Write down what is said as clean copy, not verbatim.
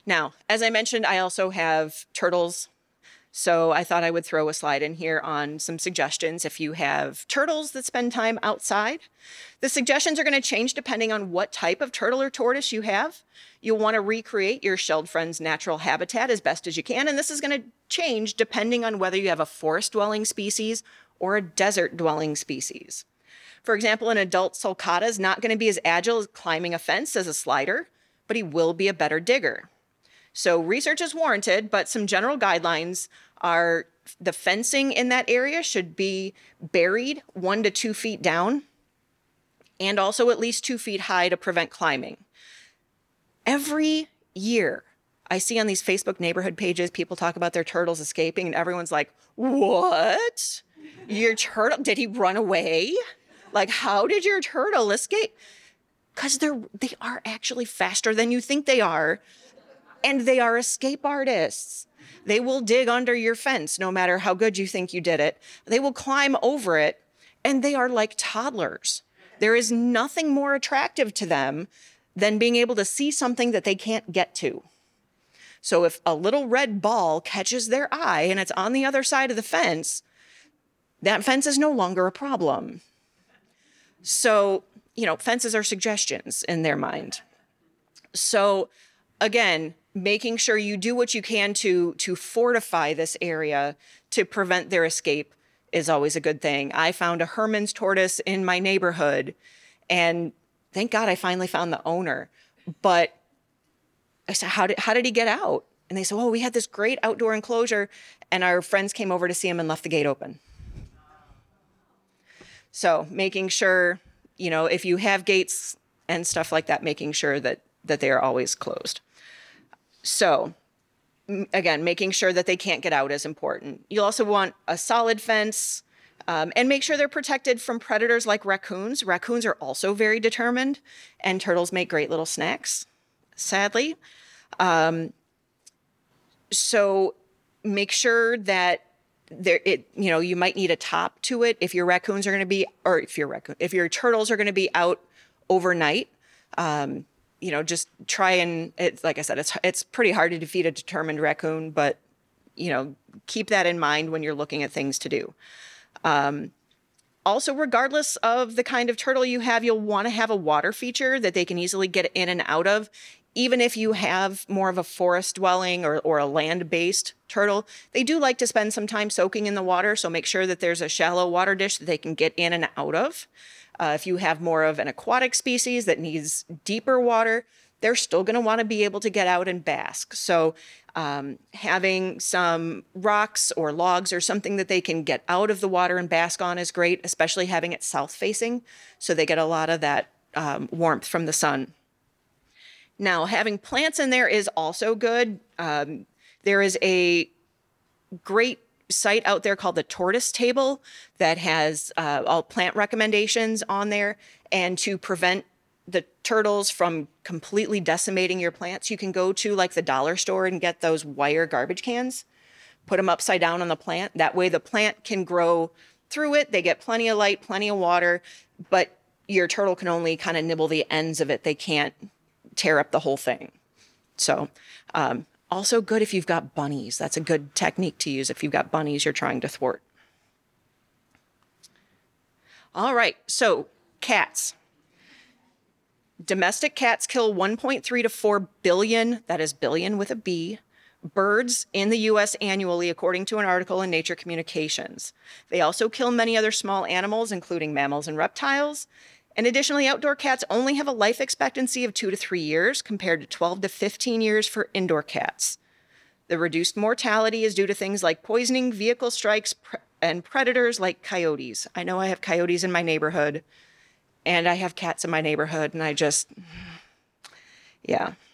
Now, as I mentioned, I also have turtles. So I thought I would throw a slide in here on some suggestions if you have turtles that spend time outside. The suggestions are going to change depending on what type of turtle or tortoise you have. You'll want to recreate your shelled friend's natural habitat as best as you can, and this is going to change depending on whether you have a forest-dwelling species or a desert-dwelling species. For example, an adult sulcata is not going to be as agile as climbing a fence as a slider, but he will be a better digger. So research is warranted, but some general guidelines are the fencing in that area should be buried 1 to 2 feet down and also at least 2 feet high to prevent climbing. Every year I see on these Facebook neighborhood pages, people talk about their turtles escaping and everyone's like, what? Your turtle, did he run away? Like, how did your turtle escape? Because they are actually faster than you think they are. And they are escape artists. They will dig under your fence, no matter how good you think you did it. They will climb over it, and they are like toddlers. There is nothing more attractive to them than being able to see something that they can't get to. So if a little red ball catches their eye and it's on the other side of the fence, that fence is no longer a problem. So, fences are suggestions in their mind. So, again, making sure you do what you can to fortify this area to prevent their escape is always a good thing. I found a Herman's tortoise in my neighborhood, and thank God I finally found the owner. But I said, how did he get out? And they said, we had this great outdoor enclosure, and our friends came over to see him and left the gate open. So making sure, if you have gates and stuff like that, making sure that they are always closed. So, again, making sure that they can't get out is important. You'll also want a solid fence and make sure they're protected from predators like raccoons. Raccoons are also very determined, and turtles make great little snacks, sadly. So make sure that you might need a top to it if your raccoons are going to be, or if your turtles are going to be out overnight. Just try and, like I said, it's pretty hard to defeat a determined raccoon, but, keep that in mind when you're looking at things to do. Also, regardless of the kind of turtle you have, you'll want to have a water feature that they can easily get in and out of. Even if you have more of a forest dwelling or a land-based turtle, they do like to spend some time soaking in the water. So make sure that there's a shallow water dish that they can get in and out of. If you have more of an aquatic species that needs deeper water, they're still going to want to be able to get out and bask. So having some rocks or logs or something that they can get out of the water and bask on is great, especially having it south facing, so they get a lot of that warmth from the sun. Now, having plants in there is also good. There is a great site out there called the Tortoise Table that has all plant recommendations on there. And to prevent the turtles from completely decimating your plants, you can go to like the dollar store and get those wire garbage cans, put them upside down on the plant. That way the plant can grow through it. They get plenty of light, plenty of water, but your turtle can only kind of nibble the ends of it. They can't tear up the whole thing. So also good if you've got bunnies. That's a good technique to use if you've got bunnies you're trying to thwart. All right, so cats. Domestic cats kill 1.3 to 4 billion, that is billion with a B, birds in the U.S. annually, according to an article in Nature Communications. They also kill many other small animals, including mammals and reptiles. And additionally, outdoor cats only have a life expectancy of 2 to 3 years, compared to 12 to 15 years for indoor cats. The reduced mortality is due to things like poisoning, vehicle strikes, and predators like coyotes. I know I have coyotes in my neighborhood, and I have cats in my neighborhood, and yeah.